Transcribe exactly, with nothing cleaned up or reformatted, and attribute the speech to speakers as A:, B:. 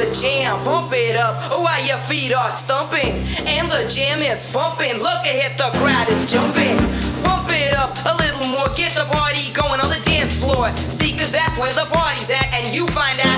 A: jam, pump it up while your feet are stumping. And the jam is bumping, look ahead, the crowd is jumping. Pump it up a little more, get the party going on the dance floor. See, cause that's where the party's at, and you find out